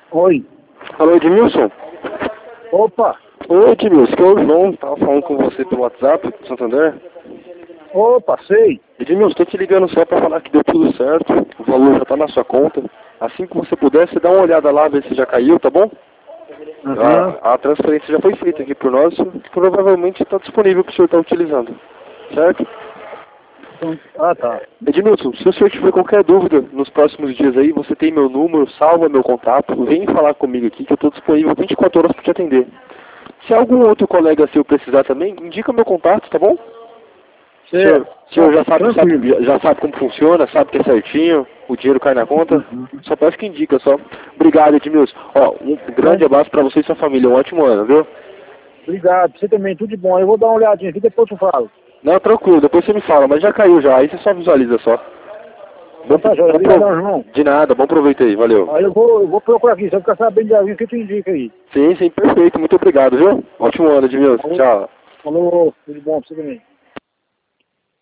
Oi. Alô, Edmilson? Opa. Oi, Edmilson, que é o João, tava falando com você pelo WhatsApp do Santander. Opa, sei. Edmilson, tô te ligando só pra falar que deu tudo certo, o valor já tá na sua conta. Assim que você puder, você dá uma olhada lá, ver se já caiu, tá bom? Aham. A transferência já foi feita aqui por nós, provavelmente está disponível para o senhor estar utilizando, certo? Ah, tá. Edmilson, se o senhor tiver qualquer dúvida nos próximos dias aí, você tem meu número, salva meu contato, vem falar comigo aqui que eu estou disponível 24 horas para te atender. Se algum outro colega seu precisar também, indica meu contato, tá bom? Certo. O senhor Tranquilo. já sabe como funciona, sabe que é certinho, o dinheiro cai na conta? Uhum. Só peço que indica, só. Obrigado, Edmilson. Ó, um grande Então, abraço para você e sua família, um ótimo ano, viu? obrigado. Você também, tudo de bom. Eu vou dar uma olhadinha aqui, depois eu falo. Não, tranquilo, depois você me fala, mas já caiu já, aí você só visualiza só. Então tá, joia. Obrigadão, João. De nada, bom proveito aí, valeu. Aí eu vou procurar aqui, se eu ficar sabendo de alguém que tu indica aí. Sim, sim, perfeito, muito obrigado, viu? Ótimo ano, Edmilson, tchau. Falou, tudo bom pra você também.